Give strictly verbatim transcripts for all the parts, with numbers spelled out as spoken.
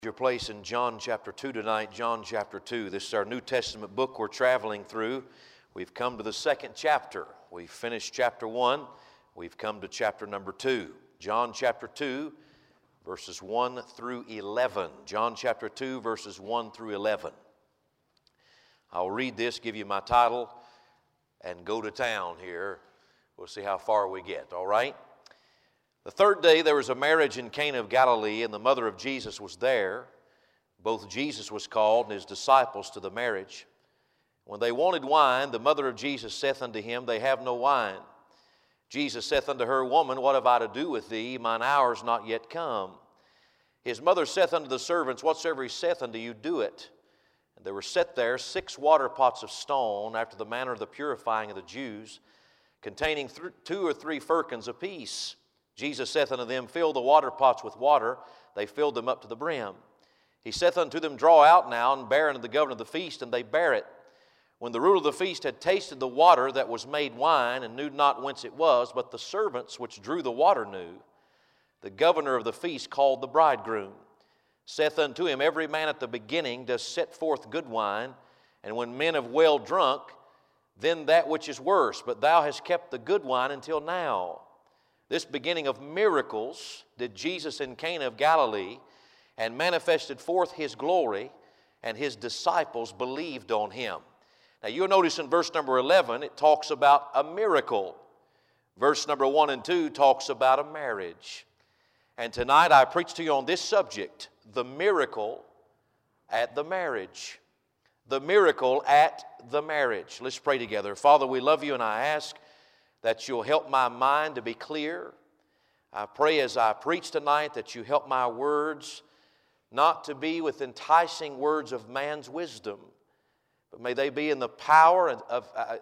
Your place in John chapter two tonight, John chapter two. This is our New Testament book we're traveling through. We've come to the second chapter. We've finished chapter one. We've come to chapter number two. John chapter two, verses one through eleven. John chapter two, verses one through eleven. I'll read this, give you my title, and go to town here. We'll see how far we get, all right? The third day there was a marriage in Cana of Galilee, and the mother of Jesus was there. Both Jesus was called and his disciples to the marriage. When they wanted wine, the mother of Jesus saith unto him, They have no wine. Jesus saith unto her, Woman, what have I to do with thee? Mine hour is not yet come. His mother saith unto the servants, Whatsoever he saith unto you, do it. And there were set there six water pots of stone, after the manner of the purifying of the Jews, containing th- two or three firkins apiece. Jesus saith unto them, Fill the water pots with water. They filled them up to the brim. He saith unto them, Draw out now, and bear unto the governor of the feast, and they bare it. When the ruler of the feast had tasted the water that was made wine, and knew not whence it was, but the servants which drew the water knew, the governor of the feast called the bridegroom, saith unto him, Every man at the beginning does set forth good wine, and when men have well drunk, then that which is worse. But thou hast kept the good wine until now. This beginning of miracles did Jesus in Cana of Galilee, and manifested forth his glory, and his disciples believed on him. Now you'll notice in verse number eleven, it talks about a miracle. Verse number one and two talks about a marriage. And tonight I preach to you on this subject, the miracle at the marriage. The miracle at the marriage. Let's pray together. Father, we love you, and I ask that you'll help my mind to be clear. I pray as I preach tonight that you help my words not to be with enticing words of man's wisdom, but may they be in the power of, of, uh,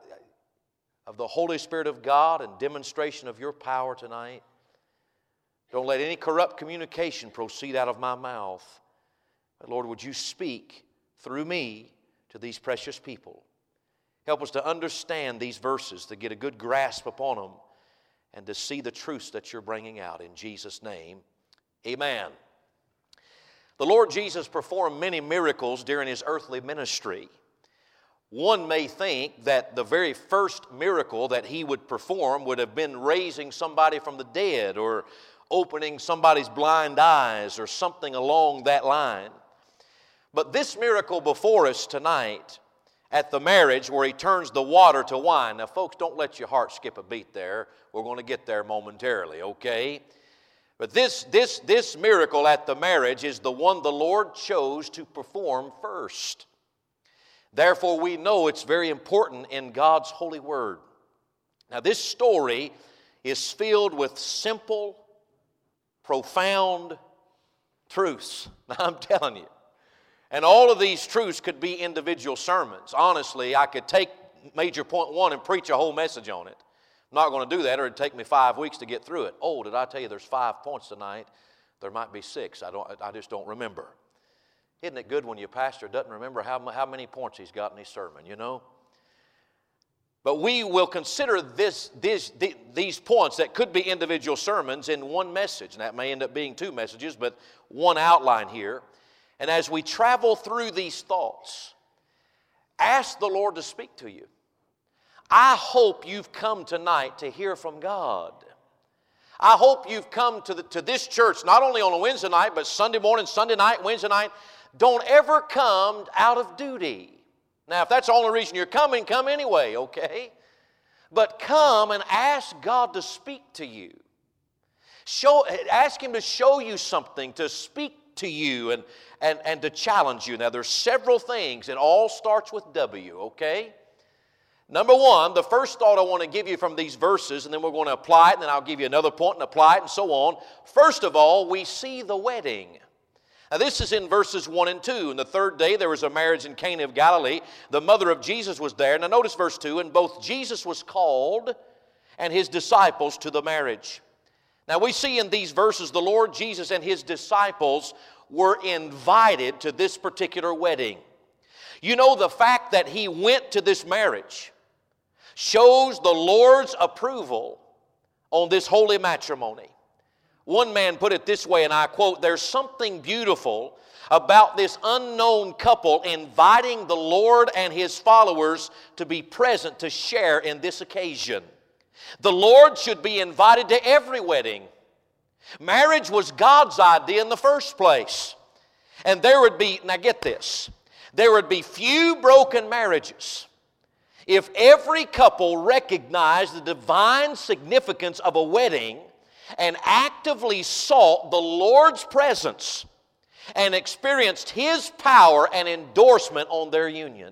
of the Holy Spirit of God and demonstration of your power tonight. Don't let any corrupt communication proceed out of my mouth. But Lord, would you speak through me to these precious people? Help us to understand these verses, to get a good grasp upon them, and to see the truths that you're bringing out. In Jesus' name, amen. The Lord Jesus performed many miracles during his earthly ministry. One may think that the very first miracle that he would perform would have been raising somebody from the dead, or opening somebody's blind eyes, or something along that line. But this miracle before us tonight, at the marriage where he turns the water to wine. Now, folks, don't let your heart skip a beat there. We're going to get there momentarily, okay? But this, this, this miracle at the marriage is the one the Lord chose to perform first. Therefore, we know it's very important in God's holy word. Now, this story is filled with simple, profound truths. Now, I'm telling you. And all of these truths could be individual sermons. Honestly, I could take major point one and preach a whole message on it. I'm not going to do that, or it'd take me five weeks to get through it. Oh, did I tell you there's five points tonight? There might be six. I don't. I just don't remember. Isn't it good when your pastor doesn't remember how, how many points he's got in his sermon, you know? But we will consider this, this, these points that could be individual sermons in one message. And that may end up being two messages, but one outline here. And as we travel through these thoughts, ask the Lord to speak to you. I hope you've come tonight to hear from God. I hope you've come to, the, to this church not only on a Wednesday night, but Sunday morning, Sunday night, Wednesday night. Don't ever come out of duty. Now, if that's the only reason you're coming, come anyway, okay? But come and ask God to speak to you. Show, ask Him to show you something, to speak to you and, and, and to challenge you. Now, there's several things. It all starts with W, okay? Number one, the first thought I want to give you from these verses, and then we're going to apply it, and then I'll give you another point and apply it, and so on. First of all, we see the wedding. Now, this is in verses one and two. And the third day there was a marriage in Cana of Galilee. The mother of Jesus was there. Now, notice verse two. And both Jesus was called and his disciples to the marriage. Now, we see in these verses the Lord Jesus and his disciples were invited to this particular wedding. You know, the fact that he went to this marriage shows the Lord's approval on this holy matrimony. One man put it this way, and I quote, "There's something beautiful about this unknown couple inviting the Lord and His followers to be present to share in this occasion. The Lord should be invited to every wedding. Marriage was God's idea in the first place. And there would be, now get this, there would be few broken marriages if every couple recognized the divine significance of a wedding and actively sought the Lord's presence and experienced His power and endorsement on their union."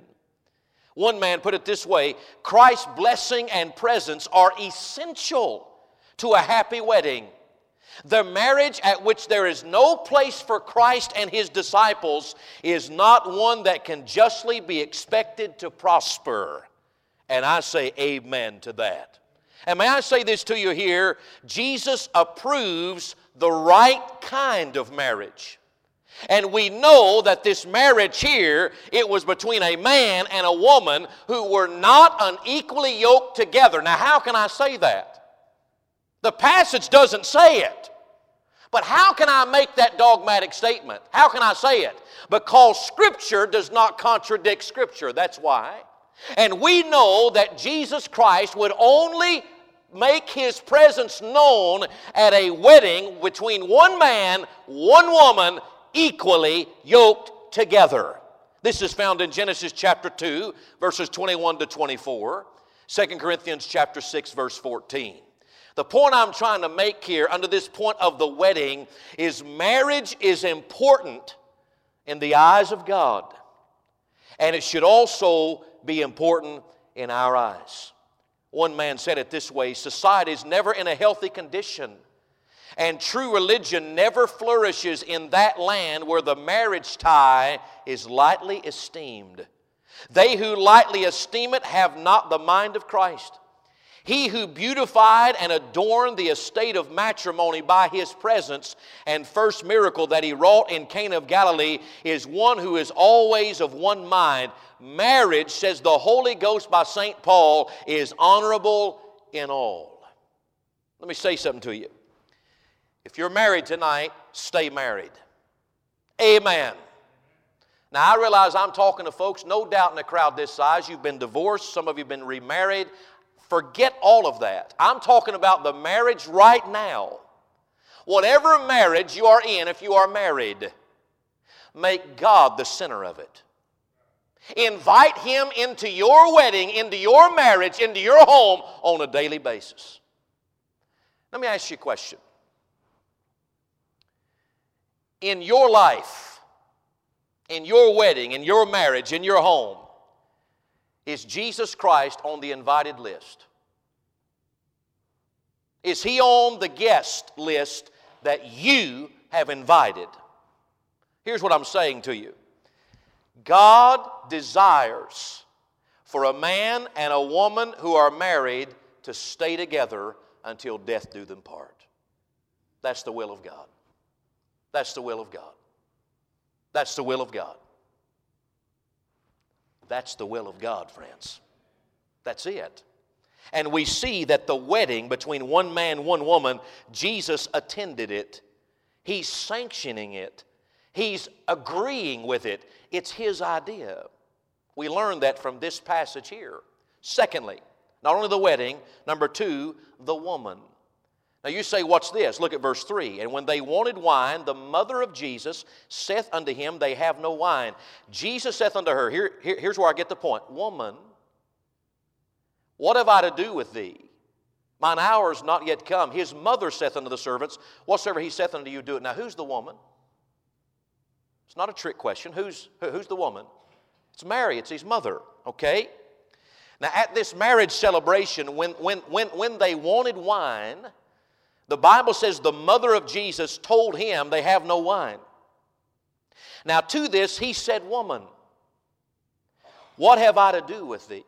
One man put it this way, "Christ's blessing and presence are essential to a happy wedding. The marriage at which there is no place for Christ and His disciples is not one that can justly be expected to prosper." And I say amen to that. And may I say this to you here, Jesus approves the right kind of marriage. And we know that this marriage here, it was between a man and a woman who were not unequally yoked together. Now, how can I say that? The passage doesn't say it. But how can I make that dogmatic statement? How can I say it? Because Scripture does not contradict Scripture. That's why. And we know that Jesus Christ would only make His presence known at a wedding between one man, one woman, equally yoked together. This is found in Genesis chapter two, verses twenty-one to twenty-four, Second Corinthians chapter six, verse fourteen. The point I'm trying to make here under this point of the wedding is marriage is important in the eyes of God. And it should also be important in our eyes. One man said it this way, "Society is never in a healthy condition, and true religion never flourishes in that land where the marriage tie is lightly esteemed. They who lightly esteem it have not the mind of Christ. He who beautified and adorned the estate of matrimony by His presence and first miracle that He wrought in Cana of Galilee is one who is always of one mind. Marriage," says the Holy Ghost by Saint Paul, "is honorable in all." Let me say something to you. If you're married tonight, stay married. Amen. Now, I realize I'm talking to folks, no doubt in a crowd this size, you've been divorced, some of you have been remarried. Forget all of that. I'm talking about the marriage right now. Whatever marriage you are in, if you are married, make God the center of it. Invite Him into your wedding, into your marriage, into your home on a daily basis. Let me ask you a question. In your life, in your wedding, in your marriage, in your home, is Jesus Christ on the invited list? Is He on the guest list that you have invited? Here's what I'm saying to you. God desires for a man and a woman who are married to stay together until death do them part. That's the will of God. That's the will of God. That's the will of God. That's the will of God, friends. That's it. And we see that the wedding between one man, one woman, Jesus attended it. He's sanctioning it. He's agreeing with it. It's His idea. We learn that from this passage here. Secondly, not only the wedding, number two, the woman. Now you say, what's this? Look at verse three. "And when they wanted wine, the mother of Jesus saith unto him, They have no wine. Jesus saith unto her," here, here, here's where I get the point, "Woman, what have I to do with thee? Mine hour is not yet come. His mother saith unto the servants, Whatsoever he saith unto you, do it." Now who's the woman? It's not a trick question. Who's, who's the woman? It's Mary. It's His mother. Okay? Now at this marriage celebration, when, when, when, when they wanted wine, the Bible says the mother of Jesus told him they have no wine. Now to this he said, "Woman, what have I to do with thee?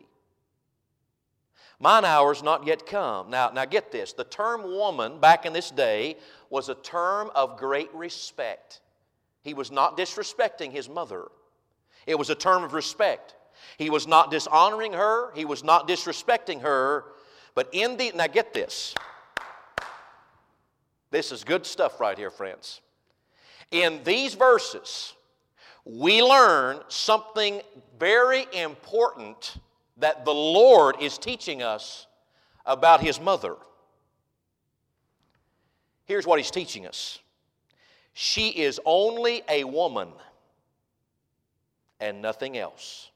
Mine hour is not yet come." Now, now get this. The term woman back in this day was a term of great respect. He was not disrespecting his mother. It was a term of respect. He was not dishonoring her. He was not disrespecting her. But in the, now get this. This is good stuff right here, friends. In these verses, we learn something very important that the Lord is teaching us about His mother. Here's what He's teaching us. She is only a woman and nothing else.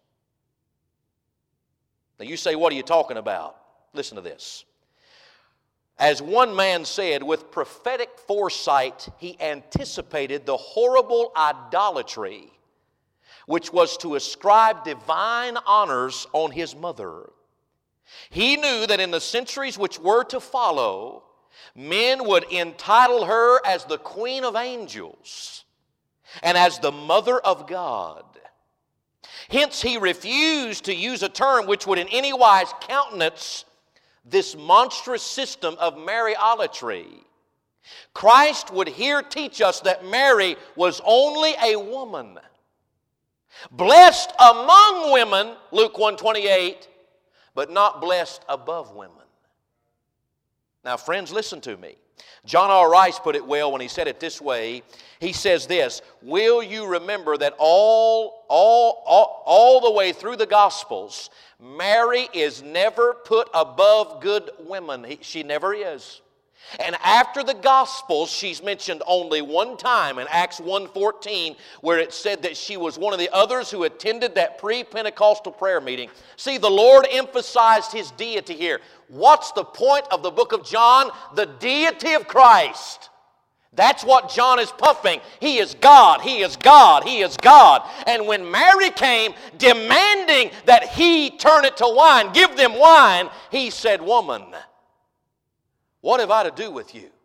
Now you say, what are you talking about? Listen to this. As one man said, with prophetic foresight, he anticipated the horrible idolatry which was to ascribe divine honors on his mother. He knew that in the centuries which were to follow, men would entitle her as the Queen of Angels and as the Mother of God. Hence, he refused to use a term which would in any wise countenance this monstrous system of Mariolatry. Christ would here teach us that Mary was only a woman, blessed among women, Luke one twenty-eight, but not blessed above women. Now, friends, listen to me. John R. Rice put it well when he said it this way. He says this, will you remember that all, all, all, all the way through the Gospels, Mary is never put above good women. He, she never is. And after the Gospels, she's mentioned only one time in Acts one fourteen, where it said that she was one of the others who attended that pre-Pentecostal prayer meeting. See, the Lord emphasized His deity here. What's the point of the book of John? The deity of Christ. That's what John is pumping. He is God, He is God, He is God. And when Mary came demanding that He turn it to wine, give them wine, He said, woman, what have I to do with you?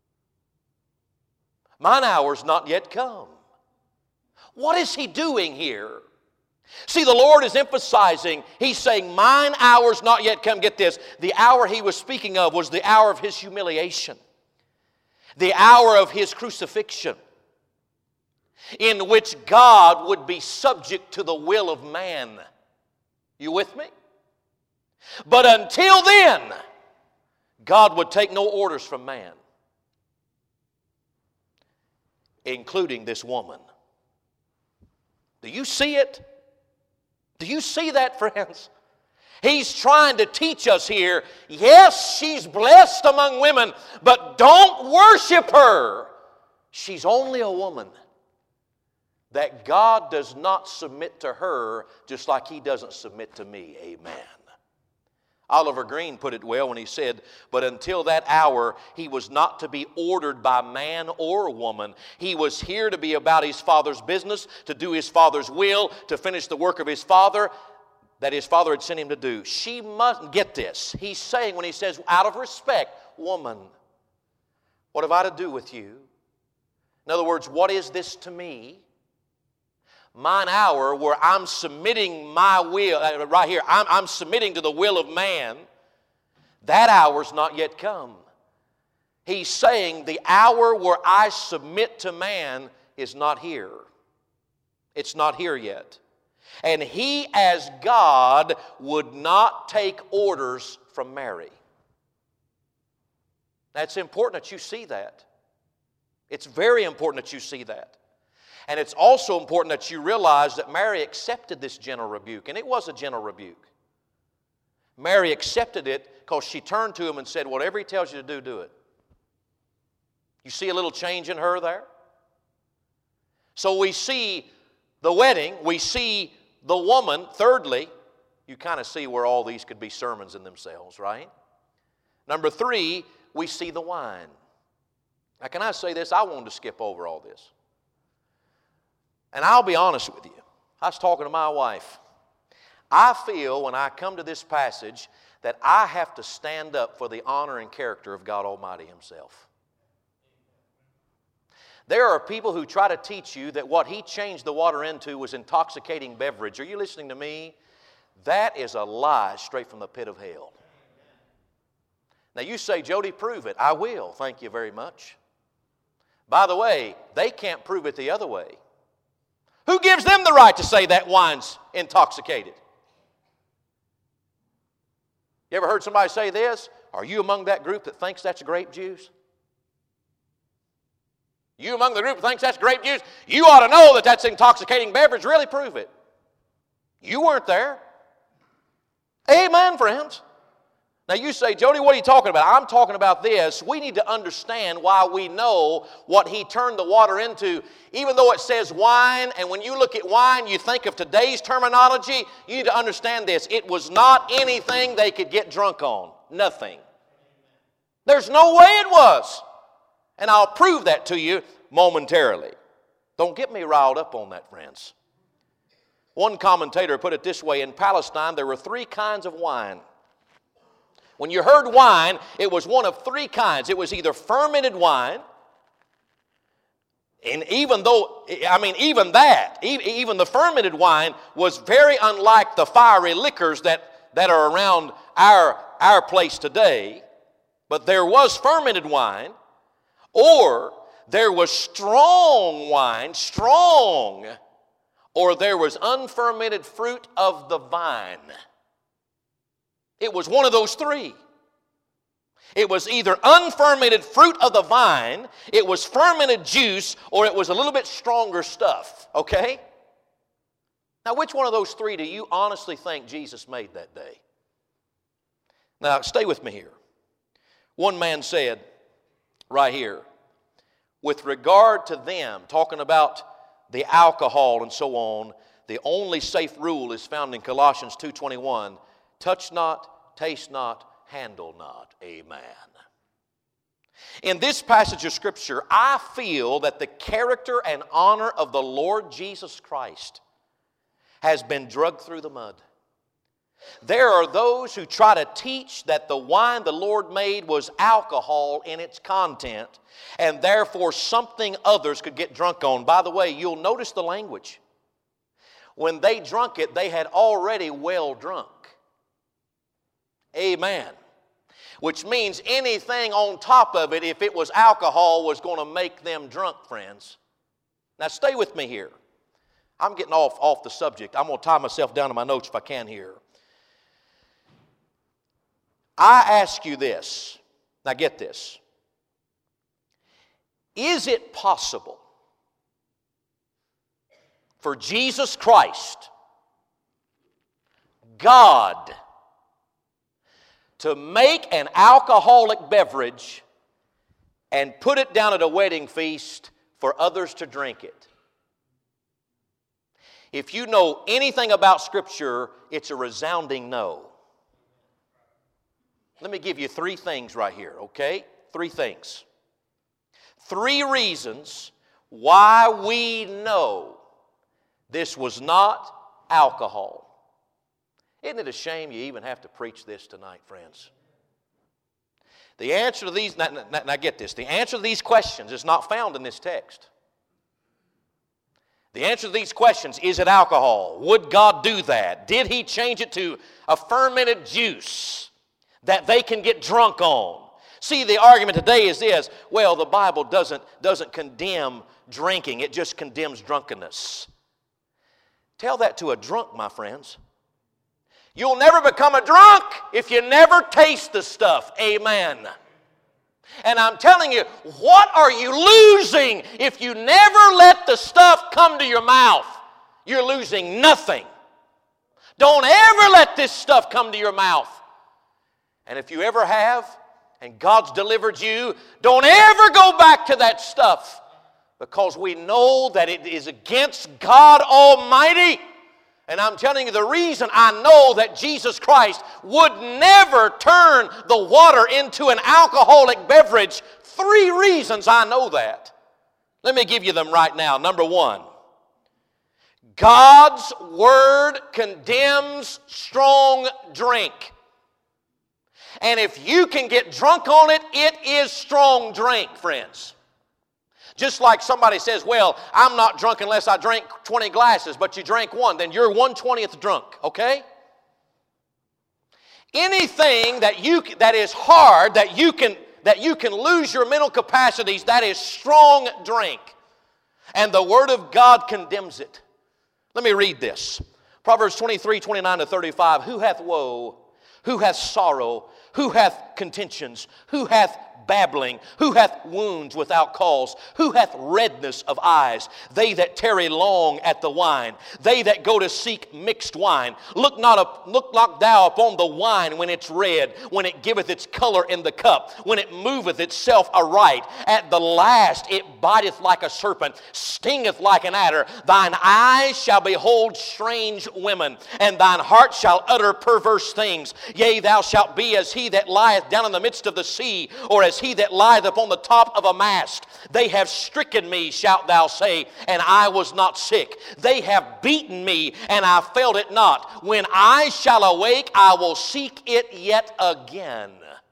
Mine hour's not yet come. What is He doing here? See, the Lord is emphasizing, He's saying, mine hour's not yet come. Get this, the hour He was speaking of was the hour of His humiliation, the hour of His crucifixion, in which God would be subject to the will of man. You with me? But until then, God would take no orders from man, including this woman. Do you see it? Do you see that, friends? He's trying to teach us here, yes, she's blessed among women, but don't worship her. She's only a woman. That God does not submit to her just like He doesn't submit to me. Amen. Oliver Green put it well when he said, but until that hour, He was not to be ordered by man or woman. He was here to be about His Father's business, to do His Father's will, to finish the work of His Father that His Father had sent Him to do. She must get this. He's saying when He says, out of respect, woman, what have I to do with you? In other words, what is this to me? Mine hour where I'm submitting my will, uh, right here, I'm, I'm submitting to the will of man, that hour's not yet come. He's saying the hour where I submit to man is not here. It's not here yet. And He, as God, would not take orders from Mary. That's important that you see that. It's very important that you see that. And it's also important that you realize that Mary accepted this gentle rebuke, and it was a gentle rebuke. Mary accepted it because she turned to Him and said, whatever He tells you to do, do it. You see a little change in her there? So we see the wedding, we see the woman. Thirdly, you kind of see where all these could be sermons in themselves, right? Number three, we see the wine. Now, can I say this? I wanted to skip over all this. And I'll be honest with you. I was talking to my wife. I feel when I come to this passage that I have to stand up for the honor and character of God Almighty Himself. There are people who try to teach you that what He changed the water into was intoxicating beverage. Are you listening to me? That is a lie straight from the pit of hell. Now you say, Jody, prove it. I will. Thank you very much. By the way, they can't prove it the other way. Who gives them the right to say that wine's intoxicated? You ever heard somebody say this? Are you among that group that thinks that's grape juice? You among the group who thinks that's grape juice, you ought to know that that's intoxicating beverage. Really prove it. You weren't there. Amen, friends. Now you say, Jody, what are you talking about? I'm talking about this. We need to understand why we know what he turned the water into. Even though it says wine, and when you look at wine, you think of today's terminology, you need to understand this. It was not anything they could get drunk on. Nothing. There's no way it was. And I'll prove that to you momentarily. Don't get me riled up on that, friends. One commentator put it this way: in Palestine, there were three kinds of wine. When you heard wine, it was one of three kinds. It was either fermented wine, and even though, I mean, even that, even the fermented wine was very unlike the fiery liquors that, that are around our, our place today. But there was fermented wine, or there was strong wine, strong, or there was unfermented fruit of the vine. It was one of those three. It was either unfermented fruit of the vine, it was fermented juice, or it was a little bit stronger stuff, okay? Now, which one of those three do you honestly think Jesus made that day? Now, stay with me here. One man said, right here, with regard to them, talking about the alcohol and so on, the only safe rule is found in Colossians two twenty-one, touch not, taste not, handle not. Amen. In this passage of Scripture, I feel that the character and honor of the Lord Jesus Christ has been drugged through the mud. There are those who try to teach that the wine the Lord made was alcohol in its content, and therefore something others could get drunk on. By the way, you'll notice the language. When they drunk it, they had already well drunk. Amen. Which means anything on top of it, if it was alcohol, was going to make them drunk, friends. Now stay with me here. I'm getting off, off the subject. I'm going to tie myself down to my notes if I can here. I ask you this. Now get this. Is it possible for Jesus Christ, God, to make an alcoholic beverage and put it down at a wedding feast for others to drink it? If you know anything about Scripture, it's a resounding no. Let me give you three things right here, okay? Three things. Three reasons why we know this was not alcohol. Isn't it a shame you even have to preach this tonight, friends? The answer to these, now, now, now get this, the answer to these questions is not found in this text. The answer to these questions, is it alcohol? Would God do that? Did He change it to a fermented juice that they can get drunk on? See, the argument today is this: well, the Bible doesn't, doesn't condemn drinking, it just condemns drunkenness. Tell that to a drunk, my friends. You'll never become a drunk if you never taste the stuff. Amen. And I'm telling you, what are you losing if you never let the stuff come to your mouth? You're losing nothing. Don't ever let this stuff come to your mouth. And if you ever have, and God's delivered you, don't ever go back to that stuff, because we know that it is against God Almighty. And I'm telling you, the reason I know that Jesus Christ would never turn the water into an alcoholic beverage, three reasons I know that. Let me give you them right now. Number one, God's Word condemns strong drink. And if you can get drunk on it, it is strong drink, friends. Just like somebody says, well, I'm not drunk unless I drink twenty glasses, but you drank one, then you're one twentieth drunk, okay? Anything that you that is hard, that you can that you can lose your mental capacities, that is strong drink. And the Word of God condemns it. Let me read this. Proverbs twenty-three, twenty-nine to thirty-five. Who hath woe? Who hath sorrow? Who hath contentions? Who hath babbling? Who hath wounds without cause? Who hath redness of eyes? They that tarry long at the wine, they that go to seek mixed wine. Look not up, look not thou upon the wine when it's red, when it giveth its color in the cup, when it moveth itself aright. At the last it biteth like a serpent, stingeth like an adder. Thine eyes shall behold strange women, and thine heart shall utter perverse things. Yea, thou shalt be as he that lieth down in the midst of the sea, or as he that lieth upon the top of a mast. They have stricken me, shalt thou say, and I was not sick. They have beaten me, and I felt it not. When I shall awake, I will seek it yet again.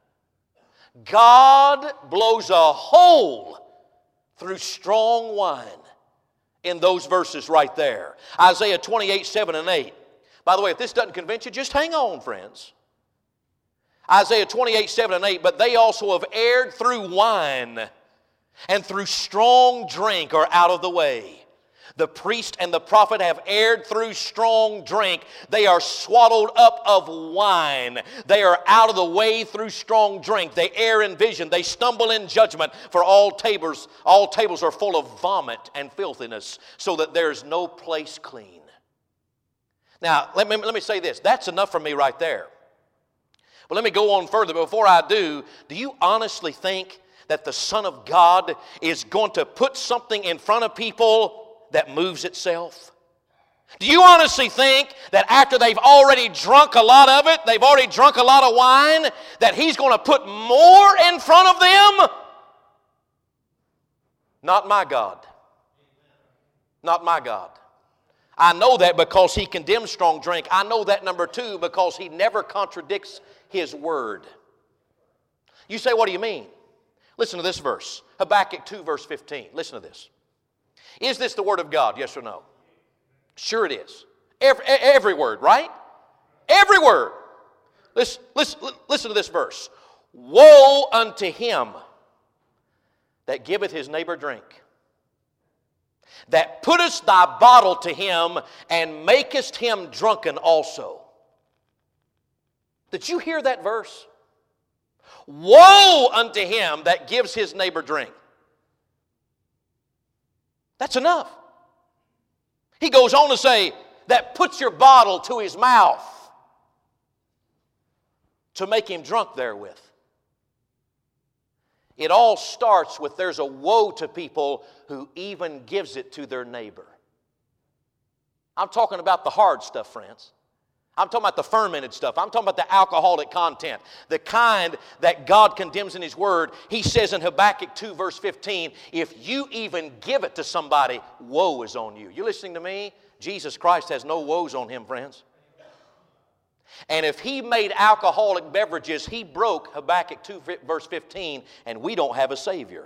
God blows a hole through strong wine in those verses right there. Isaiah twenty-eight, seven and eight. By the way, if this doesn't convince you, just hang on, friends. Isaiah twenty-eight, seven and eight. But they also have erred through wine, and through strong drink are out of the way. The priest and the prophet have erred through strong drink. They are swaddled up of wine. They are out of the way through strong drink. They err in vision. They stumble in judgment. For all tables, all tables are full of vomit and filthiness, so that there is no place clean. Now, let me, let me say this. That's enough for me right there. But let me go on further. Before I do, do you honestly think that the Son of God is going to put something in front of people that moves itself? Do you honestly think that after they've already drunk a lot of it, they've already drunk a lot of wine, that He's going to put more in front of them? Not my God. Not my God. I know that because He condemns strong drink. I know that, number two, because He never contradicts His word. You say, what do you mean? Listen to this verse. Habakkuk two, verse fifteen. Listen to this. Is this the word of God? Yes or no? Sure it is. Every, every word, right? Every word. Listen, listen, listen to this verse. Woe unto him that giveth his neighbor drink, that puttest thy bottle to him, and makest him drunken also. Did you hear that verse? Woe unto him that gives his neighbor drink. That's enough. He goes on to say, that puts your bottle to his mouth to make him drunk therewith. It all starts with there's a woe to people who even gives it to their neighbor. I'm talking about the hard stuff, friends. I'm talking about the fermented stuff. I'm talking about the alcoholic content, the kind that God condemns in His Word. He says in Habakkuk two, verse fifteen, if you even give it to somebody, woe is on you. You listening to me? Jesus Christ has no woes on Him, friends. And if He made alcoholic beverages, He broke Habakkuk two, verse fifteen, and we don't have a Savior.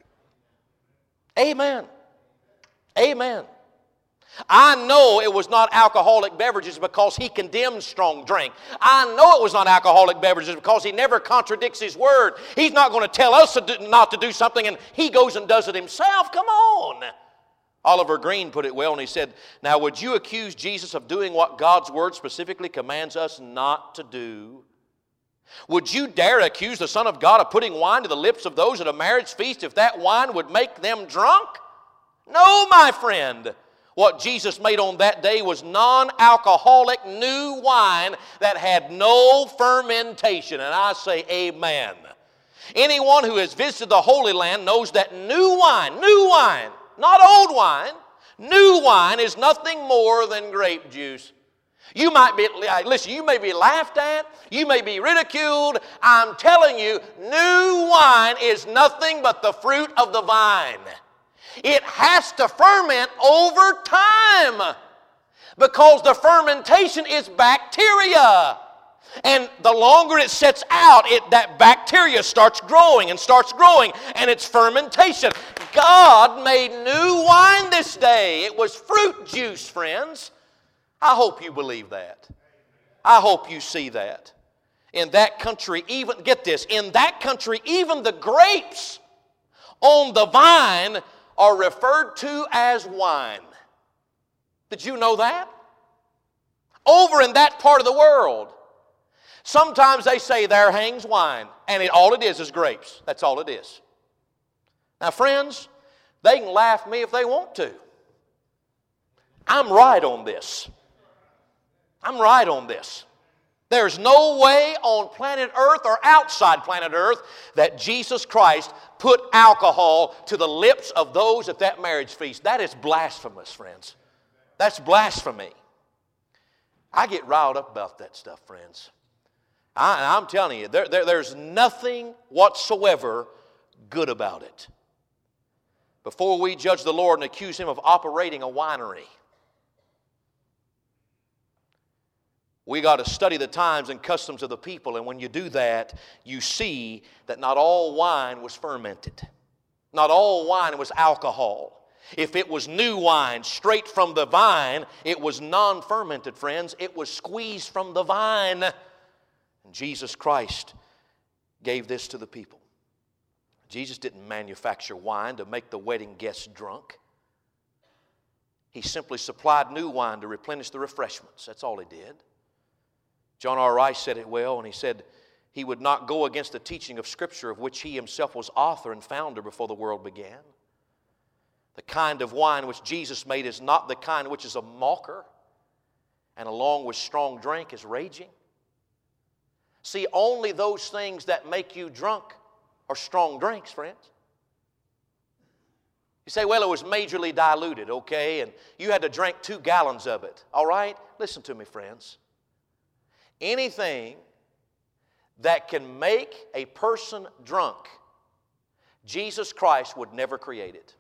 Amen. Amen. I know it was not alcoholic beverages because He condemns strong drink. I know it was not alcoholic beverages because He never contradicts His word. He's not going to tell us to do, not to do something and He goes and does it Himself. Come on. Oliver Green put it well, and he said, now would you accuse Jesus of doing what God's word specifically commands us not to do? Would you dare accuse the Son of God of putting wine to the lips of those at a marriage feast if that wine would make them drunk? No, my friend. What Jesus made on that day was non-alcoholic new wine that had no fermentation. And I say amen. Anyone who has visited the Holy Land knows that new wine, new wine, not old wine, new wine is nothing more than grape juice. You might be, listen, you may be laughed at, you may be ridiculed. I'm telling you, new wine is nothing but the fruit of the vine. It has to ferment over time because the fermentation is bacteria. And the longer it sets out, it, that bacteria starts growing and starts growing, and it's fermentation. God made new wine this day. It was fruit juice, friends. I hope you believe that. I hope you see that. In that country, even, get this, in that country, even the grapes on the vine are referred to as wine. Did you know that? Over in that part of the world. Sometimes they say there hangs wine, and it, all it is is grapes. That's all it is. Now, friends, they can laugh at me if they want to. I'm right on this. I'm right on this. There's no way on planet Earth or outside planet Earth that Jesus Christ put alcohol to the lips of those at that marriage feast. That is blasphemous, friends. That's blasphemy. I get riled up about that stuff, friends. I, I'm telling you, there, there, there's nothing whatsoever good about it. Before we judge the Lord and accuse Him of operating a winery, we got to study the times and customs of the people, and when you do that, you see that not all wine was fermented. Not all wine was alcohol. If it was new wine straight from the vine, it was non-fermented, friends. It was squeezed from the vine. And Jesus Christ gave this to the people. Jesus didn't manufacture wine to make the wedding guests drunk. He simply supplied new wine to replenish the refreshments. That's all He did. John R. Rice said it well, and he said he would not go against the teaching of Scripture of which he himself was author and founder before the world began. The kind of wine which Jesus made is not the kind which is a mocker, and along with strong drink is raging. See, only those things that make you drunk are strong drinks, friends. You say, well, it was majorly diluted, okay, and you had to drink two gallons of it. All right? Listen to me, friends. Anything that can make a person drunk, Jesus Christ would never create it.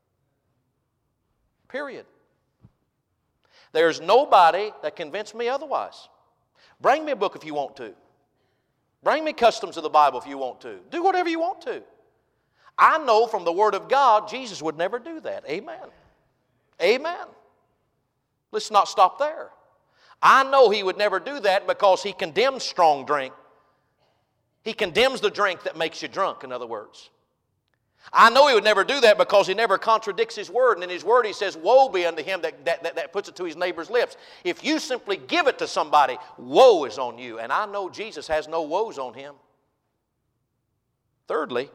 Period. There's nobody that convinced me otherwise. Bring me a book if you want to. Bring me customs of the Bible if you want to. Do whatever you want to. I know from the Word of God, Jesus would never do that. Amen. Amen. Let's not stop there. I know He would never do that because He condemns strong drink. He condemns the drink that makes you drunk, in other words. I know He would never do that because He never contradicts His Word. And in His Word He says, woe be unto him that, that, that, that puts it to his neighbor's lips. If you simply give it to somebody, woe is on you. And I know Jesus has no woes on Him. Thirdly,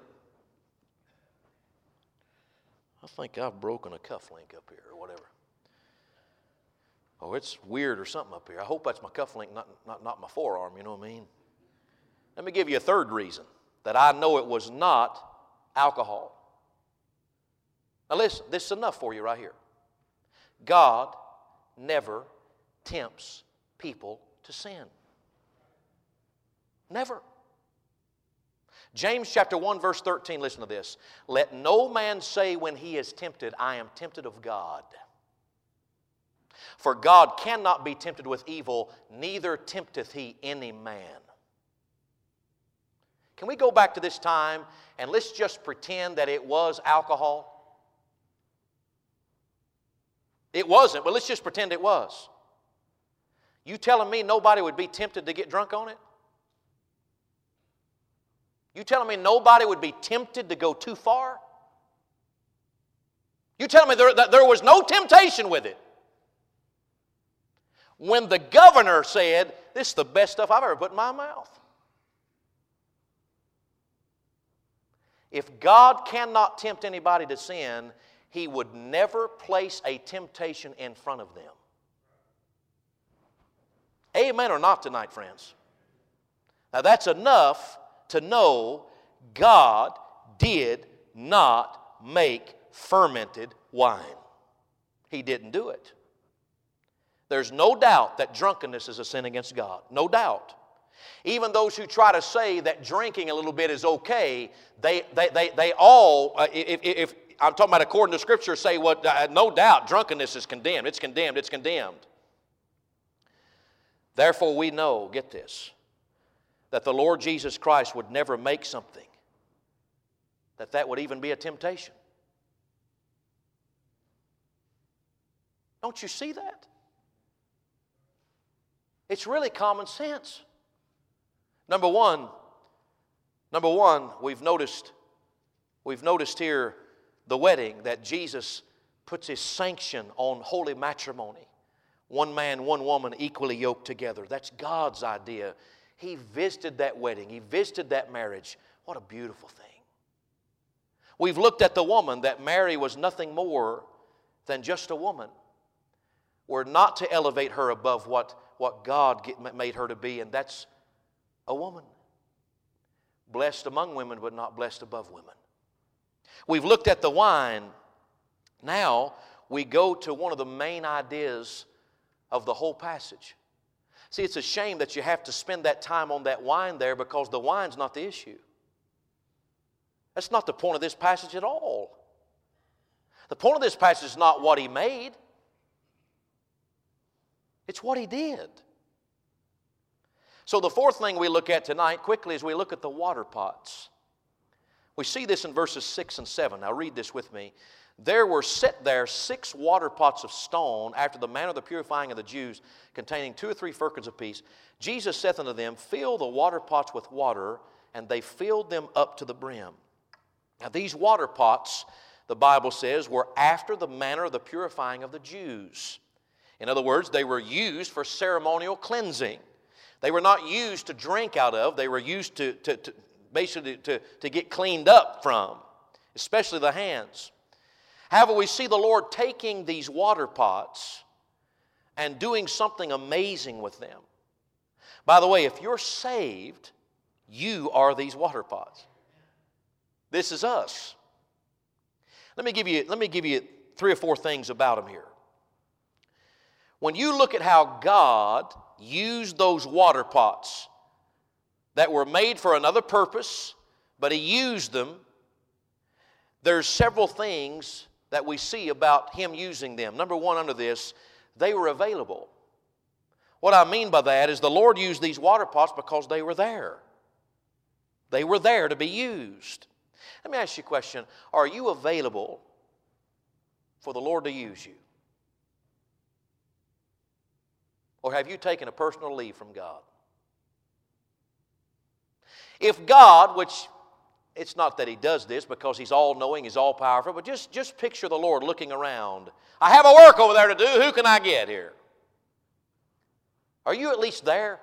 I think I've broken a cufflink up here or whatever. Oh, it's weird or something up here. I hope that's my cufflink, not, not, not my forearm, you know what I mean? Let me give you a third reason that I know it was not alcohol. Now listen, this is enough for you right here. God never tempts people to sin. Never. James chapter one verse thirteen, listen to this. Let no man say when he is tempted, I am tempted of God. For God cannot be tempted with evil, neither tempteth He any man. Can we go back to this time and let's just pretend that it was alcohol? It wasn't, but let's just pretend it was. You telling me nobody would be tempted to get drunk on it? You telling me nobody would be tempted to go too far? You telling me there, that there was no temptation with it? When the governor said, this is the best stuff I've ever put in my mouth. If God cannot tempt anybody to sin, He would never place a temptation in front of them. Amen or not tonight, friends? Now that's enough to know God did not make fermented wine. He didn't do it. There's no doubt that drunkenness is a sin against God. No doubt. Even those who try to say that drinking a little bit is okay, they they they, they all, uh, if, if I'm talking about according to Scripture, say, well, uh, no doubt drunkenness is condemned. It's condemned. It's condemned. Therefore we know, get this, that the Lord Jesus Christ would never make something that that would even be a temptation. Don't you see that? It's really common sense. Number one, number one, we've noticed, we've noticed here the wedding that Jesus puts His sanction on holy matrimony. One man, one woman, equally yoked together. That's God's idea. He visited that wedding. He visited that marriage. What a beautiful thing. We've looked at the woman, that Mary was nothing more than just a woman. We're not to elevate her above what, what God get, made her to be, and that's a woman. Blessed among women, but not blessed above women. We've looked at the wine. Now we go to one of the main ideas of the whole passage. See, it's a shame that you have to spend that time on that wine there, because the wine's not the issue. That's not the point of this passage at all. The point of this passage is not what He made. It's what He did. So the fourth thing we look at tonight quickly is we look at the water pots. We see this in verses six and seven. Now read this with me. There were set there six water pots of stone, after the manner of the purifying of the Jews, containing two or three firkins apiece. Jesus saith unto them, Fill the water pots with water, and they filled them up to the brim. Now these water pots, the Bible says, were after the manner of the purifying of the Jews. In other words, they were used for ceremonial cleansing. They were not used to drink out of. They were used to, to, to basically to, to get cleaned up from, especially the hands. However, we see the Lord taking these water pots and doing something amazing with them. By the way, if you're saved, you are these water pots. This is us. Let me give you, let me give you three or four things about them here. When you look at how God used those water pots that were made for another purpose, but He used them, there's several things that we see about Him using them. Number one, under this, they were available. What I mean by that is the Lord used these water pots because they were there. They were there to be used. Let me ask you a question. Are you available for the Lord to use you? Or have you taken a personal leave from God? If God, which it's not that He does this because He's all-knowing, He's all-powerful, but just, just picture the Lord looking around. I have a work over there to do. Who can I get here? Are you at least there?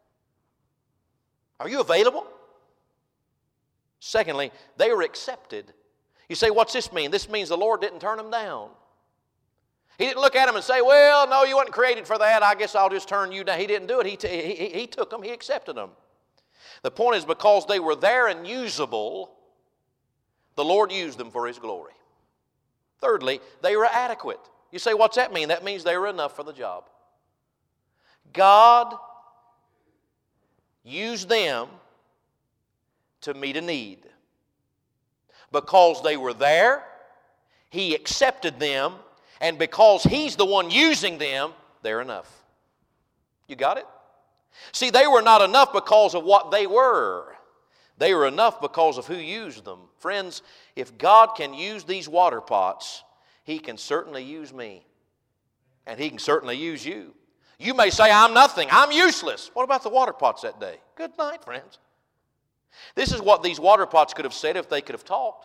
Are you available? Secondly, they were accepted. You say, what's this mean? This means the Lord didn't turn them down. He didn't look at them and say, well, no, you weren't created for that. I guess I'll just turn you down. He didn't do it. He, t- he, he took them. He accepted them. The point is, because they were there and usable, the Lord used them for His glory. Thirdly, they were adequate. You say, what's that mean? That means they were enough for the job. God used them to meet a need. Because they were there, He accepted them, and because He's the one using them, they're enough. You got it? See, they were not enough because of what they were. They were enough because of who used them. Friends, if God can use these water pots, He can certainly use me. And He can certainly use you. You may say, I'm nothing. I'm useless. What about the water pots that day? Good night, friends. This is what these water pots could have said if they could have talked.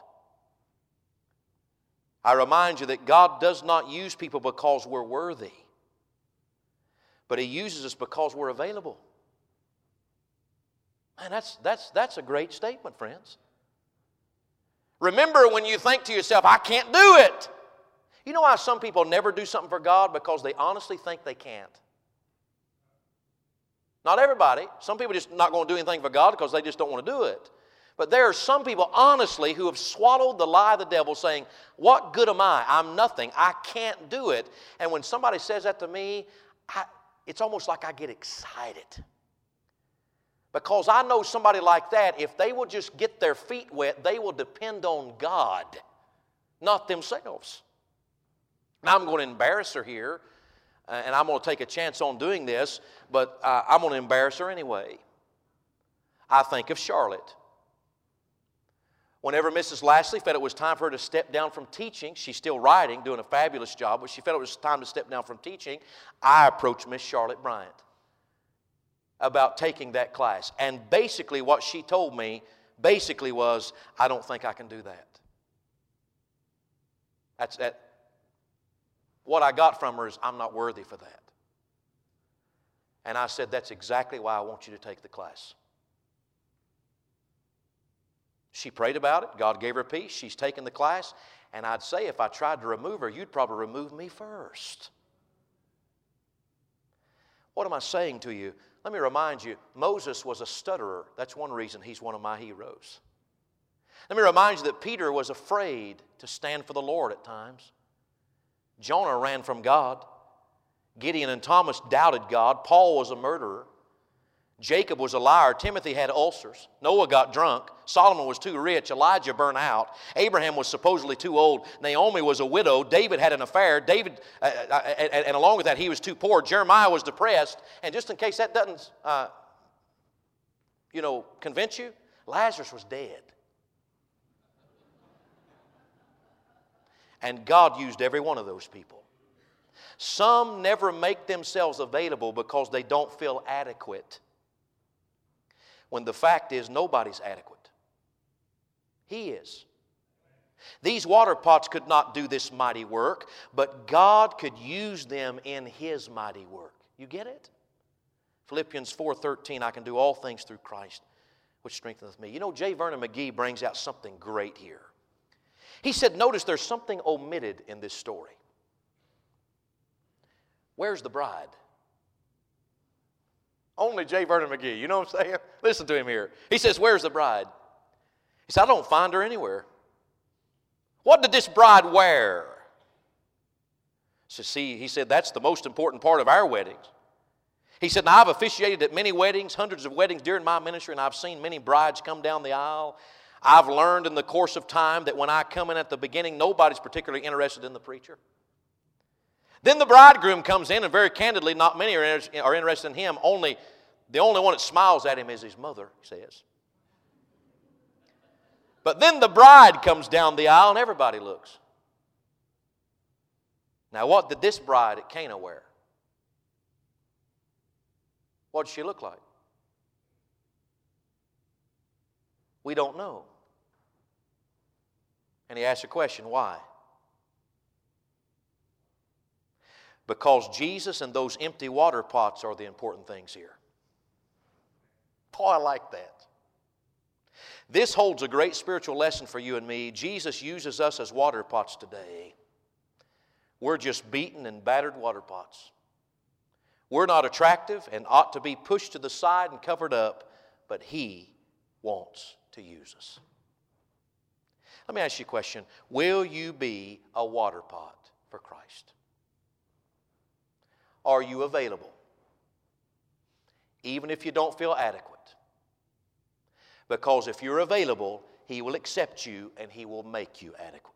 I remind you that God does not use people because we're worthy, but He uses us because we're available. Man, that's, that's, that's a great statement, friends. Remember when you think to yourself, I can't do it. You know why some people never do something for God? Because they honestly think they can't. Not everybody. Some people just not going to do anything for God because they just don't want to do it. But there are some people, honestly, who have swallowed the lie of the devil saying, what good am I? I'm nothing. I can't do it. And when somebody says that to me, I, it's almost like I get excited. Because I know somebody like that, if they will just get their feet wet, they will depend on God, not themselves. Now I'm going to embarrass her here, uh, and I'm going to take a chance on doing this, but uh, I'm going to embarrass her anyway. I think of Charlotte. Whenever Missus Lashley felt it was time for her to step down from teaching, she's still writing, doing a fabulous job, but she felt it was time to step down from teaching, I approached Miss Charlotte Bryant about taking that class. And basically what she told me basically was, I don't think I can do that. That's that. What I got from her is, I'm not worthy for that. And I said, that's exactly why I want you to take the class. She prayed about it. God gave her peace. She's taken the class. And I'd say if I tried to remove her, you'd probably remove me first. What am I saying to you? Let me remind you, Moses was a stutterer. That's one reason he's one of my heroes. Let me remind you that Peter was afraid to stand for the Lord at times. Jonah ran from God. Gideon and Thomas doubted God. Paul was a murderer. Jacob was a liar. Timothy had ulcers. Noah got drunk. Solomon was too rich. Elijah burned out. Abraham was supposedly too old. Naomi was a widow. David had an affair. David, uh, uh, and, and along with that, he was too poor. Jeremiah was depressed. And just in case that doesn't, uh, you know, convince you, Lazarus was dead. And God used every one of those people. Some never make themselves available because they don't feel adequate. When the fact is, nobody's adequate. He is. These water pots could not do this mighty work, but God could use them in His mighty work. You get it? Philippians four thirteen, I can do all things through Christ, which strengtheneth me. You know, J. Vernon McGee brings out something great here. He said, notice there's something omitted in this story. Where's the bride? Only J. Vernon McGee, you know what I'm saying? Listen to him here. He says, where's the bride? He said, I don't find her anywhere. What did this bride wear? So see, he said, that's the most important part of our weddings. He said, now I've officiated at many weddings, hundreds of weddings during my ministry, and I've seen many brides come down the aisle. I've learned in the course of time that when I come in at the beginning, nobody's particularly interested in the preacher. Then the bridegroom comes in, and very candidly, not many are, are interested in him. Only the only one that smiles at him is his mother, he says. But then the bride comes down the aisle, and everybody looks. Now, what did this bride at Cana wear? What did she look like? We don't know. And he asks a question, why? Because Jesus and those empty water pots are the important things here. Oh, I like that. This holds a great spiritual lesson for you and me. Jesus uses us as water pots today. We're just beaten and battered water pots. We're not attractive and ought to be pushed to the side and covered up, but He wants to use us. Let me ask you a question. Will you be a water pot for Christ? Are you available? Even if you don't feel adequate. Because if you're available, He will accept you and He will make you adequate.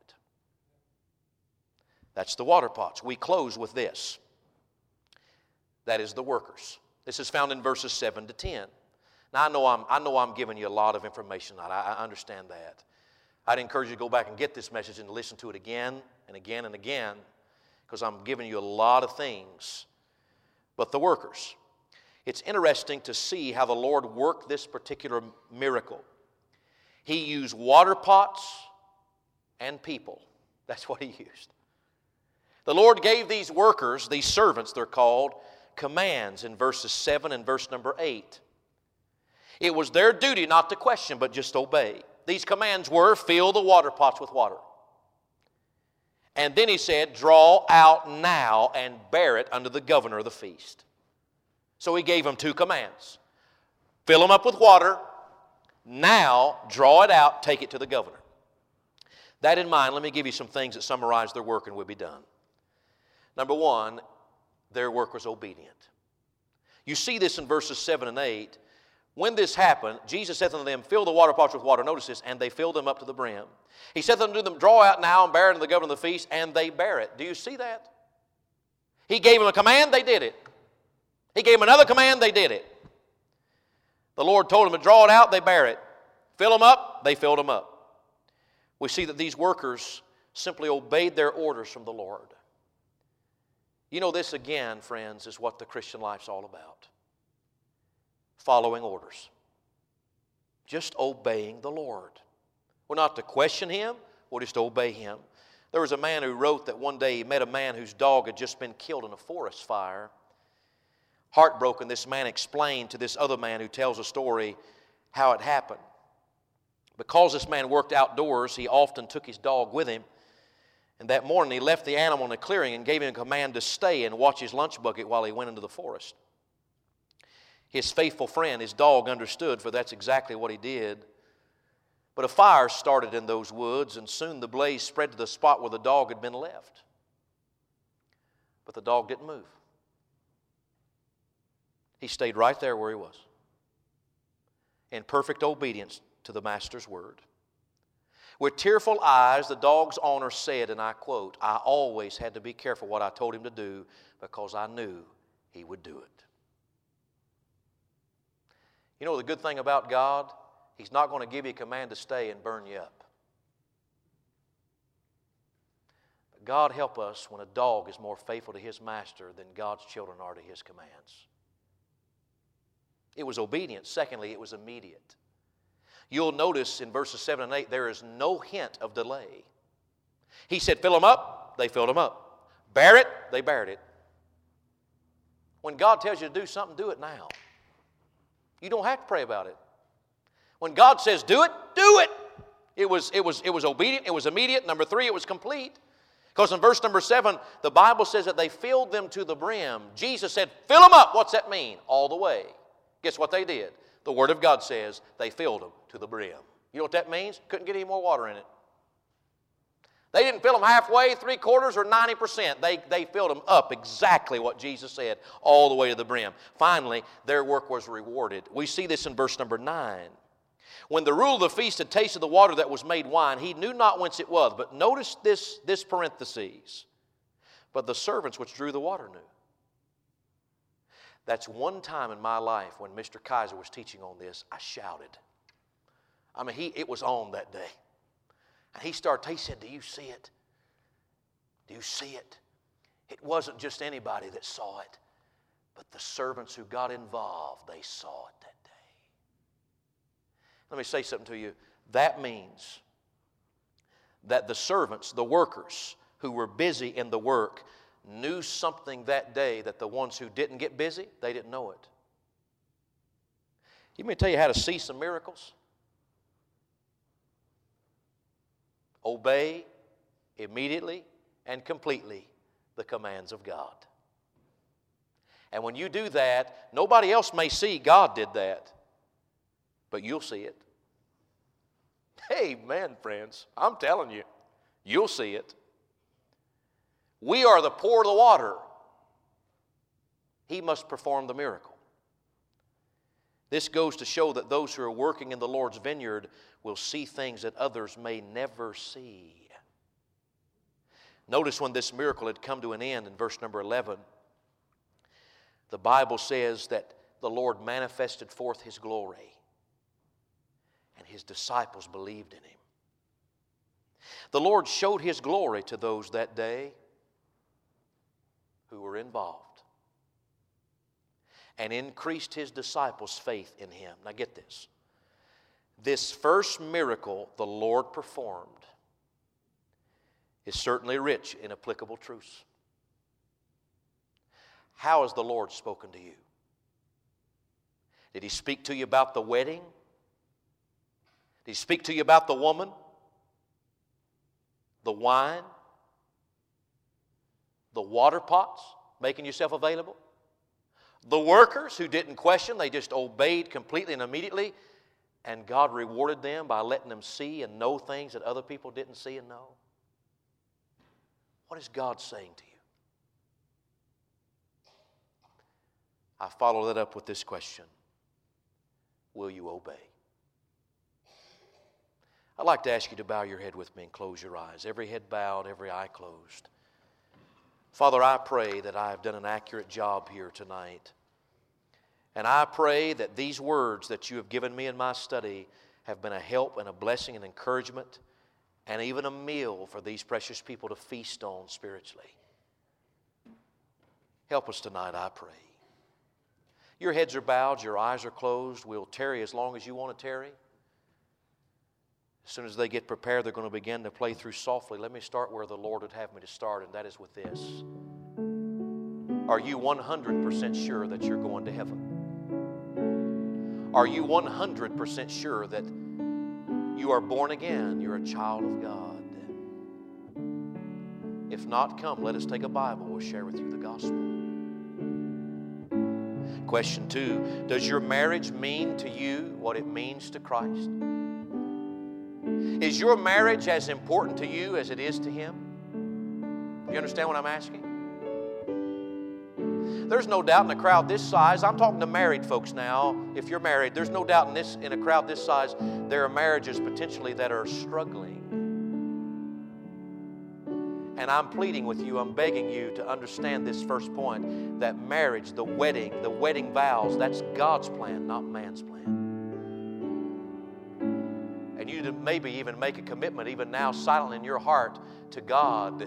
That's the water pots. We close with this. That is the workers. This is found in verses seven to ten. Now, I know I'm, I know I'm giving you a lot of information tonight. I, I understand that. I'd encourage you to go back and get this message and listen to it again and again and again, because I'm giving you a lot of things. But the workers. It's interesting to see how the Lord worked this particular miracle. He used water pots and people. That's what He used. The Lord gave these workers, these servants they're called, commands in verses seven and verse number eight. It was their duty not to question, but just obey. These commands were, fill the water pots with water. And then He said, draw out now and bear it unto the governor of the feast. So He gave them two commands. Fill them up with water. Now, draw it out, take it to the governor. That in mind, let me give you some things that summarize their work and will be done. Number one, their work was obedient. You see this in verses seven and eight. When this happened, Jesus said unto them, fill the water pots with water. Notice this, and they filled them up to the brim. He said unto them, draw out now and bear it unto the governor of the feast, and they bear it. Do you see that? He gave them a command, they did it. He gave them another command, they did it. The Lord told them to draw it out, they bear it. Fill them up, they filled them up. We see that these workers simply obeyed their orders from the Lord. You know, this again, friends, is what the Christian life's all about. Following orders. Just obeying the Lord. We're not to question Him, we're just to obey Him. There was a man who wrote that one day he met a man whose dog had just been killed in a forest fire. Heartbroken, this man explained to this other man who tells a story how it happened. Because this man worked outdoors, he often took his dog with him. And that morning he left the animal in a clearing and gave him a command to stay and watch his lunch bucket while he went into the forest. His faithful friend, his dog, understood, for that's exactly what he did. But a fire started in those woods, and soon the blaze spread to the spot where the dog had been left. But the dog didn't move. He stayed right there where he was, in perfect obedience to the master's word. With tearful eyes, the dog's owner said, and I quote, "I always had to be careful what I told him to do because I knew he would do it." You know the good thing about God? He's not going to give you a command to stay and burn you up. But God help us when a dog is more faithful to his master than God's children are to his commands. It was obedience. Secondly, it was immediate. You'll notice in verses seven and eight, there is no hint of delay. He said, fill them up, they filled them up. Bear it, they bared it. When God tells you to do something, do it now. You don't have to pray about it. When God says do it, do it. It was, it was, it was obedient, it was immediate. Number three, it was complete. Because in verse number seven, the Bible says that they filled them to the brim. Jesus said, fill them up. What's that mean? All the way. Guess what they did? The Word of God says they filled them to the brim. You know what that means? Couldn't get any more water in it. They didn't fill them halfway, three quarters, or ninety percent. They, they filled them up exactly what Jesus said, all the way to the brim. Finally, their work was rewarded. We see this in verse number nine. When the ruler of the feast had tasted the water that was made wine, he knew not whence it was. But notice this, this parenthesis. But the servants which drew the water knew. That's one time in my life when Mister Kaiser was teaching on this, I shouted. I mean, he, it was on that day. And he started, he said, do you see it? Do you see it? It wasn't just anybody that saw it, but the servants who got involved, they saw it that day. Let me say something to you. That means that the servants, the workers who were busy in the work, knew something that day that the ones who didn't get busy, they didn't know it. You may tell you how to see some miracles? Obey immediately and completely the commands of God. And when you do that, nobody else may see God did that, but you'll see it. Amen, friends. I'm telling you, you'll see it. We are the pour of the water. He must perform the miracle. This goes to show that those who are working in the Lord's vineyard will see things that others may never see. Notice when this miracle had come to an end in verse number eleven, the Bible says that the Lord manifested forth His glory, and His disciples believed in Him. The Lord showed His glory to those that day who were involved, and increased His disciples' faith in Him. Now get this. This first miracle the Lord performed is certainly rich in applicable truths. How has the Lord spoken to you? Did He speak to you about the wedding? Did He speak to you about the woman? The wine? The water pots? Making yourself available? The workers who didn't question, they just obeyed completely and immediately, and God rewarded them by letting them see and know things that other people didn't see and know? What is God saying to you? I follow that up with this question. Will you obey? I'd like to ask you to bow your head with me and close your eyes. Every head bowed, every eye closed. Father, I pray that I have done an accurate job here tonight. And I pray that these words that you have given me in my study have been a help and a blessing and encouragement and even a meal for these precious people to feast on spiritually. Help us tonight, I pray. Your heads are bowed, your eyes are closed. We'll tarry as long as you want to tarry. As soon as they get prepared, they're going to begin to play through softly. Let me start where the Lord would have me to start, and that is with this. Are you one hundred percent sure that you're going to heaven? Are you one hundred percent sure that you are born again? You're a child of God? If not, come, let us take a Bible. We'll share with you the gospel. Question two, does your marriage mean to you what it means to Christ? Is your marriage as important to you as it is to Him? You understand what I'm asking? There's no doubt in a crowd this size, I'm talking to married folks now. If you're married, there's no doubt in this in a crowd this size, there are marriages potentially that are struggling. And I'm pleading with you, I'm begging you to understand this first point, that marriage, the wedding, the wedding vows, that's God's plan, not man's plan. And you to maybe even make a commitment, even now, silently in your heart, to God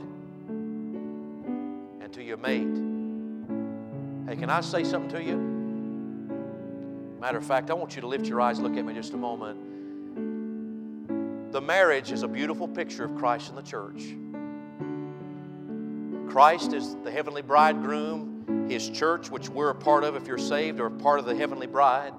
and to your mate. Hey, can I say something to you? Matter of fact, I want you to lift your eyes, look at me just a moment. The marriage is a beautiful picture of Christ and the church. Christ is the heavenly bridegroom. His church, which we're a part of if you're saved, are a part of the heavenly bride.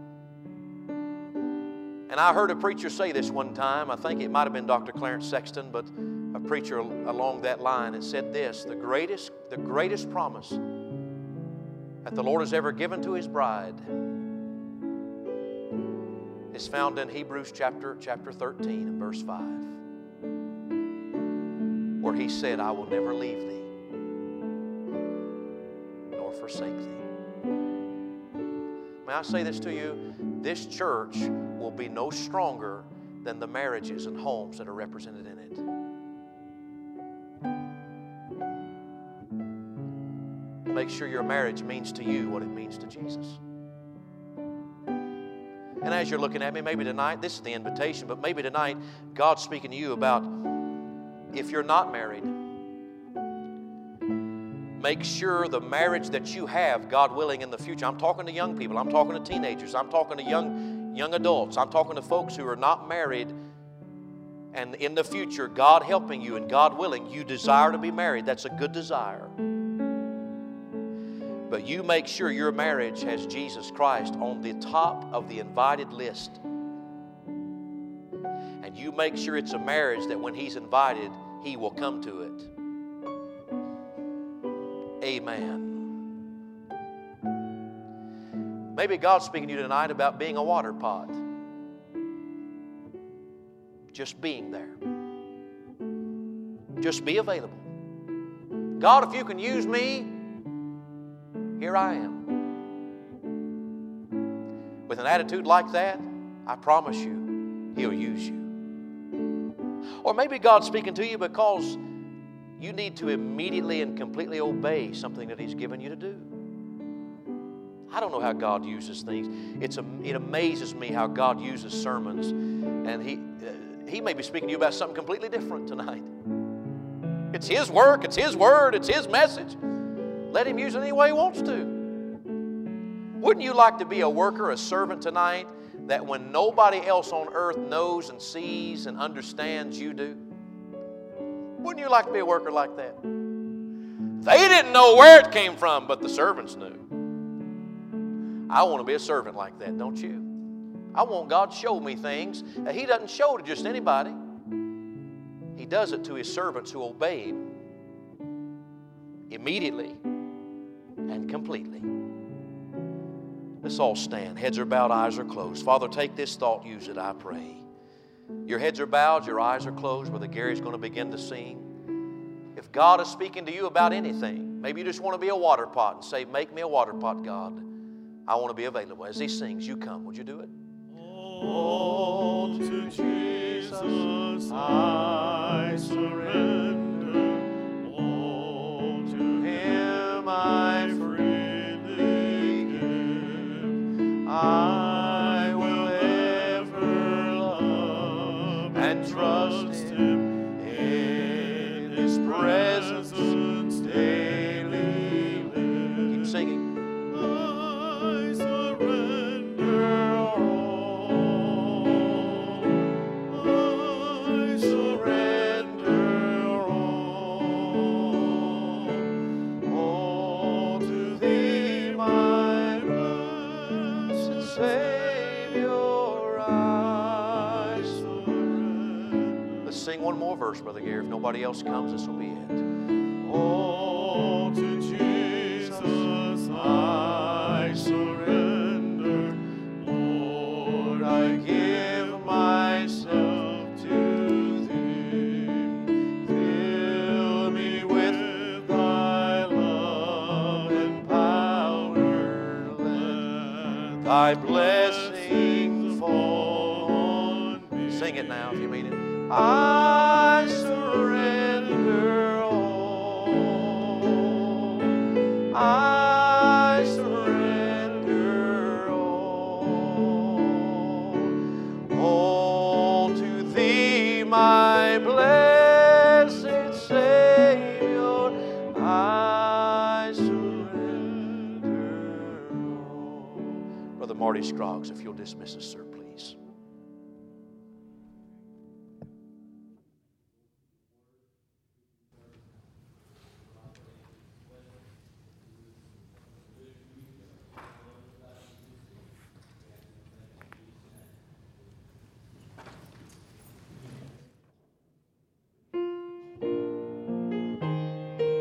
And I heard a preacher say this one time. I think it might have been Doctor Clarence Sexton, but a preacher along that line. It said this, the greatest, the greatest promise that the Lord has ever given to His bride is found in Hebrews chapter, chapter thirteen and verse five, where He said, I will never leave thee nor forsake thee. May I say this to you? This church will be no stronger than the marriages and homes that are represented in it. Make sure your marriage means to you what it means to Jesus. And as you're looking at me, maybe tonight, this is the invitation, but maybe tonight God's speaking to you about if you're not married, make sure the marriage that you have, God willing, in the future. I'm talking to young people. I'm talking to teenagers. I'm talking to young, young adults. I'm talking to folks who are not married. And in the future, God helping you and God willing, you desire to be married. That's a good desire. But you make sure your marriage has Jesus Christ on the top of the invited list. And you make sure it's a marriage that when He's invited, He will come to it. Amen. Maybe God's speaking to you tonight about being a water pot. Just being there. Just be available. God, if you can use me, here I am. With an attitude like that, I promise you, He'll use you. Or maybe God's speaking to you because you need to immediately and completely obey something that He's given you to do. I don't know how God uses things. It's a, it amazes me how God uses sermons. And he, uh, he may be speaking to you about something completely different tonight. It's His work, it's His word, it's His message. Let Him use it any way He wants to. Wouldn't you like to be a worker, a servant tonight, that when nobody else on earth knows and sees and understands, you do? Wouldn't you like to be a worker like that? They didn't know where it came from, but the servants knew. I want to be a servant like that, don't you? I want God to show me things that He doesn't show to just anybody. He does it to His servants who obey Him immediately and completely. Let's all stand. Heads are bowed, eyes are closed. Father, take this thought, use it, I pray. Your heads are bowed, your eyes are closed. Brother Gary's going to begin to sing. If God is speaking to you about anything, maybe you just want to be a water pot and say, make me a water pot, God. I want to be available. As He sings, you come. Would you do it? All to Jesus I surrender. All to Him I freely give. I will ever love and trust Him in His presence daily live. Keep singing. I surrender all. I surrender all. sing one more verse, Brother Gary. If nobody else comes, this will be it. Oh, to Jesus I surrender. Lord, I give myself to Thee. Fill me with Thy love and power. Let Thy blessing fall on me. Sing it now if you mean it. I surrender all. I surrender all. All to Thee, my blessed Savior. I surrender all. Brother Marty Scroggs, if you'll dismiss us, sir.